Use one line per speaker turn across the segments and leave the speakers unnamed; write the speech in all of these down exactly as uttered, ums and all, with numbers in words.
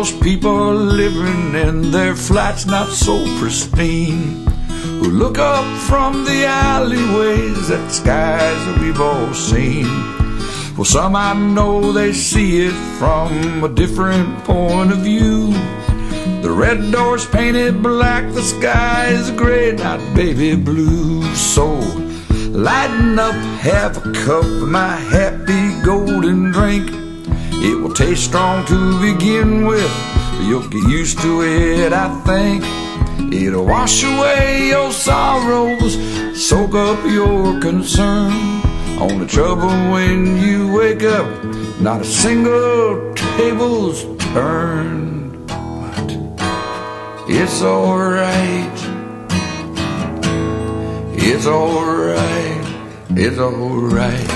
those people living in their flats not so pristine, who look up from the alleyways at skies that we've all seen. Well, some I know they see it from a different point of view. The red door's painted black, the sky is gray, not baby blue. So lighten up, have a cup of my happy golden drink. It will taste strong to begin with, but you'll get used to it, I think. It'll wash away your sorrows, soak up your concern. Only trouble when you wake up, not a single table's turned. But it's alright, it's alright, it's alright.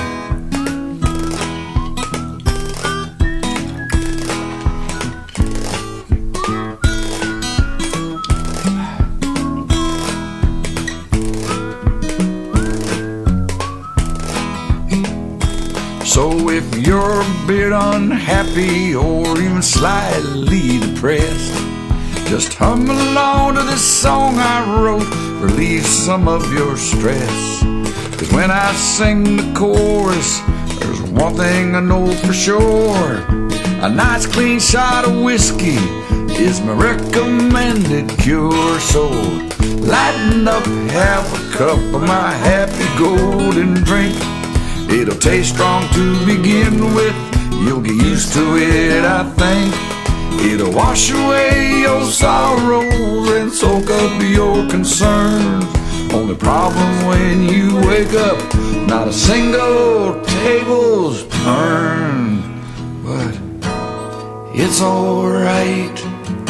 So if you're a bit unhappy or even slightly depressed, just hum along to this song I wrote, relieve some of your stress. Cause when I sing the chorus, there's one thing I know for sure: a nice clean shot of whiskey is my recommended cure. So lighten up, have a cup of my happy golden drink. It'll taste strong to begin with, you'll get used to it, I think. It'll wash away your sorrows and soak up your concerns. Only problem when you wake up, not a single table's turned. But it's alright,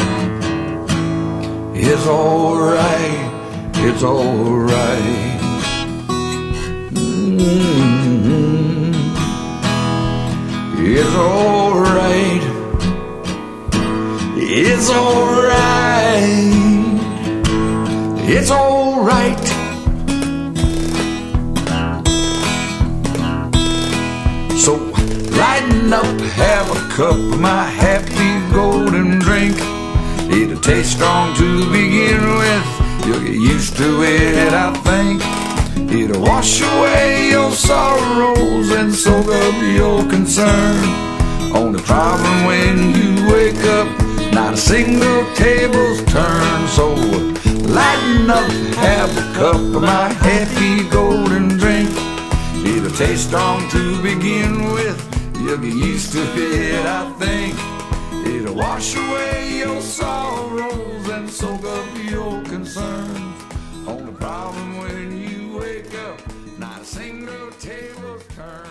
it's alright, it's alright. Mm-hmm. It's alright, it's alright, it's alright. So lighten up, have a cup of my happy golden drink. It'll taste strong to begin with, you'll get used to it, I think. It'll wash away your sorrows and soak up your concern. Only problem when you wake up, not a single table's turned. So lighten up, have a cup of my happy golden drink. It'll taste strong to begin with, you'll get used to it, I think. It'll wash away your sorrows and soak up your concerns. Only problem when you wake up, not a single table's turned.